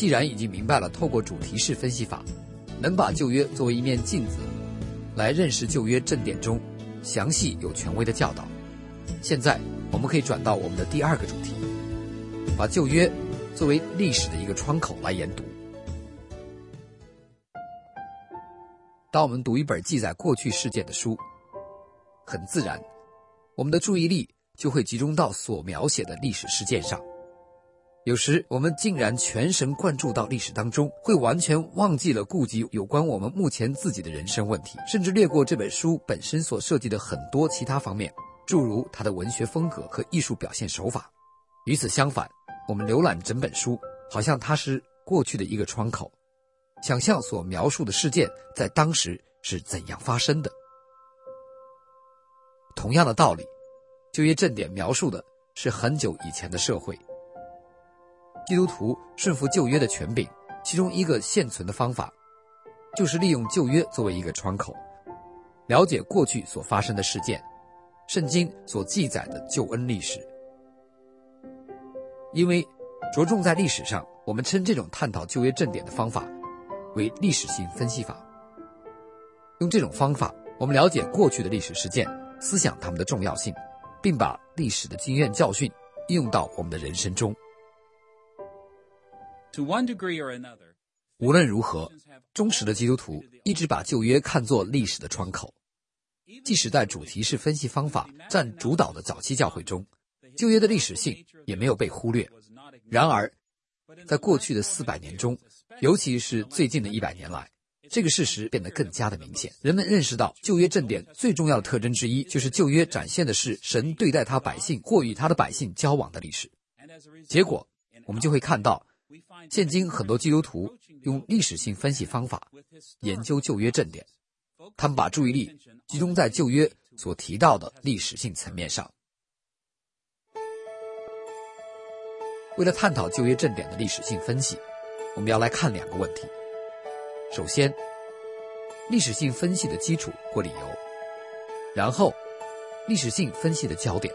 既然已经明白了透过主题式分析法能把旧约作为一面镜子来认识旧约正典中详细有权威的教导，现在我们可以转到我们的第二个主题，把旧约作为历史的一个窗口来研读。当我们读一本记载过去事件的书，很自然我们的注意力就会集中到所描写的历史事件上。有时我们竟然全神贯注到历史当中，会完全忘记了顾及有关我们目前自己的人生问题，甚至略过这本书本身所涉及的很多其他方面，诸如它的文学风格和艺术表现手法。与此相反，我们浏览整本书，好像它是过去的一个窗口，想象所描述的事件在当时是怎样发生的。同样的道理，旧约正典描述的是很久以前的社会。基督徒顺服旧约的权柄，其中一个现存的方法，就是利用旧约作为一个窗口，了解过去所发生的事件，圣经所记载的救恩历史。因为着重在历史上，我们称这种探讨旧约正典的方法为历史性分析法。用这种方法，我们了解过去的历史事件，思想它们的重要性，并把历史的经验教训应用到我们的人生中。无论如何，忠实的基督徒一直把旧约看作历史的窗口。即使在主题式分析方法占主导的早期教会中，旧约的历史性也没有被忽略。然而，在过去的400年中，尤其是最近的100年来，这个事实变得更加的明显。人们认识到旧约正典最重要的特征之一，就是旧约展现的是神对待他百姓或与他的百姓交往的历史。结果，我们就会看到现今很多基督徒用历史性分析方法研究旧约正典，他们把注意力集中在旧约所提到的历史性层面上。为了探讨旧约正典的历史性分析，我们要来看2个问题。首先，历史性分析的基础或理由，然后历史性分析的焦点。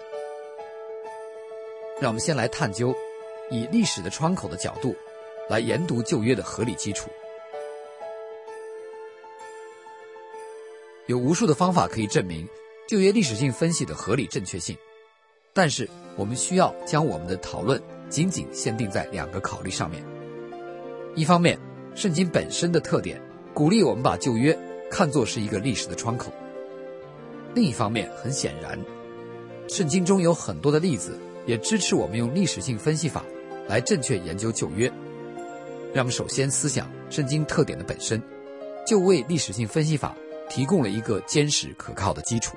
让我们先来探究以历史的窗口的角度来研读旧约的合理基础。有无数的方法可以证明旧约历史性分析的合理正确性，但是我们需要将我们的讨论仅仅限定在2个考虑上面。一方面，圣经本身的特点鼓励我们把旧约看作是一个历史的窗口。另一方面，很显然，圣经中有很多的例子也支持我们用历史性分析法来正确研究旧约。让我们首先思想圣经特点的本身，就为历史性分析法提供了一个坚实可靠的基础。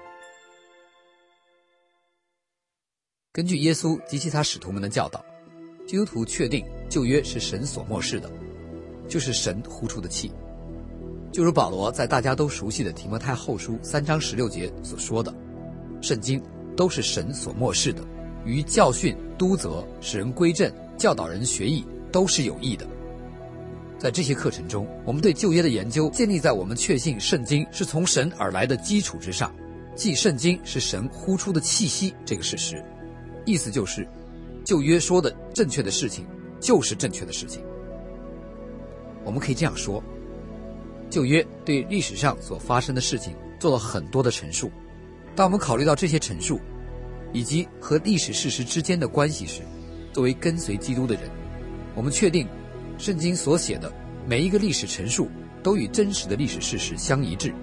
根据耶稣及其他使徒们的教导，基督徒确定旧约是神所默示的，就是神呼出的气。就如保罗在大家都熟悉的提摩太后书3章16节所说的，圣经都是神所默示的，于教训、督责、使人归正、教导人学义，都是有益的。在这些课程中，我们对旧约的研究建立在我们确信圣经是从神而来的基础之上，即圣经是神呼出的气息这个事实。意思就是，旧约说的正确的事情就是正确的事情。我们可以这样说，旧约对历史上所发生的事情做了很多的陈述。当我们考虑到这些陈述以及和历史事实之间的关系时，作为跟随基督的人，我们确定圣经所写的每一个历史陈述都与真实的历史事实相一致。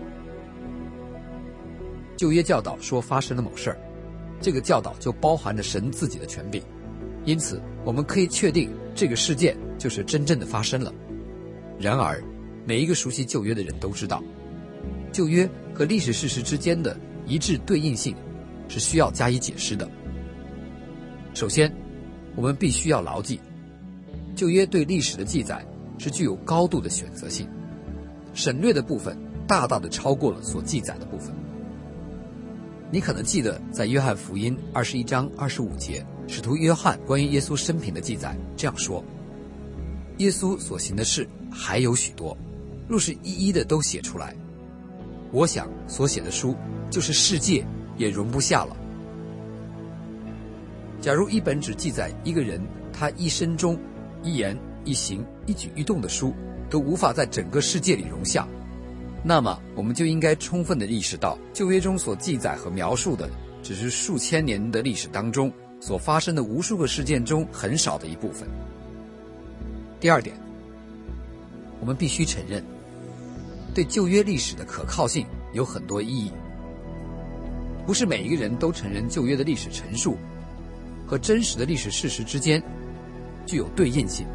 旧约教导说发生了某事儿，这个教导就包含着神自己的权柄，因此我们可以确定这个事件就是真正的发生了。然而，每一个熟悉旧约的人都知道，旧约和历史事实之间的一致对应性是需要加以解释的。首先，我们必须要牢记，旧约对历史的记载是具有高度的选择性，省略的部分大大的超过了所记载的部分。你可能记得在约翰福音21章25节，使徒约翰关于耶稣生平的记载这样说：耶稣所行的事还有许多，若是一一的都写出来，我想所写的书就是世界也容不下了。假如一本只记载一个人他一生中一言一行、一举一动的书都无法在整个世界里容下，那么我们就应该充分地意识到，旧约中所记载和描述的只是数千年的历史当中所发生的无数个事件中很少的一部分。第二点，我们必须承认，对旧约历史的可靠性有很多意义。不是每一个人都承认旧约的历史陈述和真实的历史事实之间具有对应性。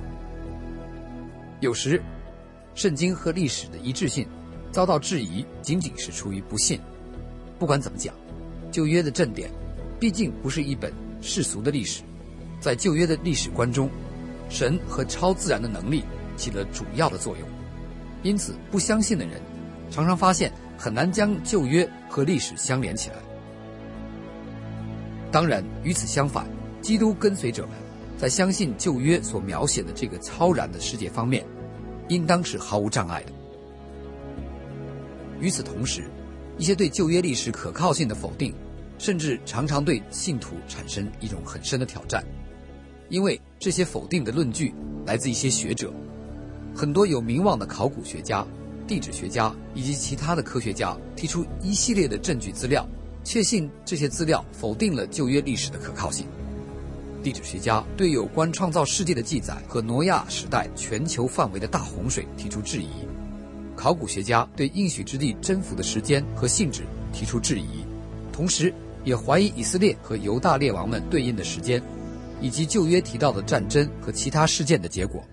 有时，圣经和历史的一致性遭到质疑，仅仅是出于不信。不管怎么讲，旧约的正典毕竟不是一本世俗的历史，在旧约的历史观中，神和超自然的能力起了主要的作用。因此，不相信的人常常发现很难将旧约和历史相连起来。当然，与此相反，基督跟随者们在相信旧约所描写的这个超然的世界方面，应当是毫无障碍的。与此同时，一些对旧约历史可靠性的否定，甚至常常对信徒产生一种很深的挑战，因为这些否定的论据来自一些学者，很多有名望的考古学家、地质学家以及其他的科学家提出一系列的证据资料，确信这些资料否定了旧约历史的可靠性。地质学家对有关创造世界的记载和挪亚时代全球范围的大洪水提出质疑，考古学家对应许之地征服的时间和性质提出质疑，同时也怀疑以色列和犹大列王们对应的时间，以及旧约提到的战争和其他事件的结果。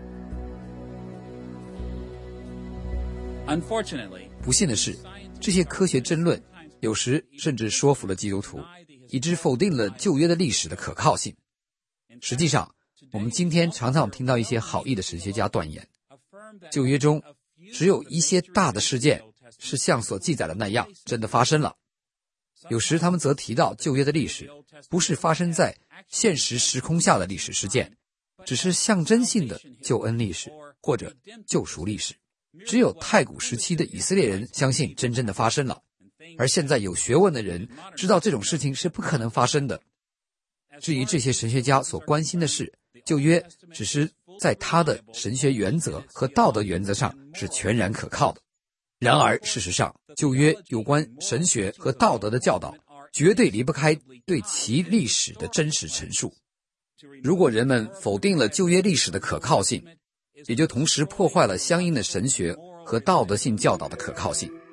不幸的是，这些科学争论有时甚至说服了基督徒，以致否定了旧约的历史的可靠性。实际上，我们今天常常听到一些好意的神学家断言，旧约中只有一些大的事件是像所记载的那样真的发生了。有时他们则提到旧约的历史不是发生在现实时空下的历史事件，只是象征性的救恩历史或者救赎历史。只有太古时期的以色列人相信真正的发生了，而现在有学问的人知道这种事情是不可能发生的。至于这些神学家所关心的是，旧约只是在他的神学原则和道德原则上是全然可靠的。然而事实上，旧约有关神学和道德的教导绝对离不开对其历史的真实陈述。如果人们否定了旧约历史的可靠性，也就同时破坏了相应的神学和道德性教导的可靠性。